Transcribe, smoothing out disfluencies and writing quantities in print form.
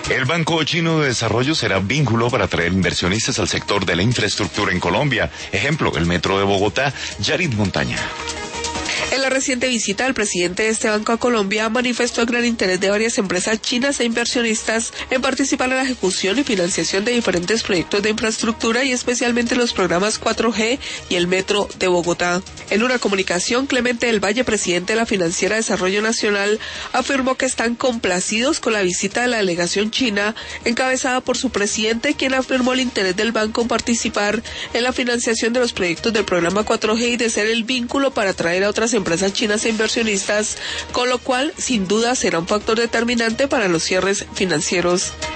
El Banco Chino de Desarrollo será vínculo para atraer inversionistas al sector de la infraestructura en Colombia. Ejemplo, el Metro de Bogotá. Yarit Montaña. En la reciente visita, el presidente de este banco a Colombia manifestó el gran interés de varias empresas chinas e inversionistas en participar en la ejecución y financiación de diferentes proyectos de infraestructura y especialmente los programas 4G y el Metro de Bogotá. En una comunicación, Clemente del Valle, presidente de la Financiera Desarrollo Nacional, afirmó que están complacidos con la visita de la delegación china, encabezada por su presidente, quien afirmó el interés del banco en participar en la financiación de los proyectos del programa 4G y de ser el vínculo para atraer a otras empresas chinas e inversionistas, con lo cual sin duda será un factor determinante para los cierres financieros.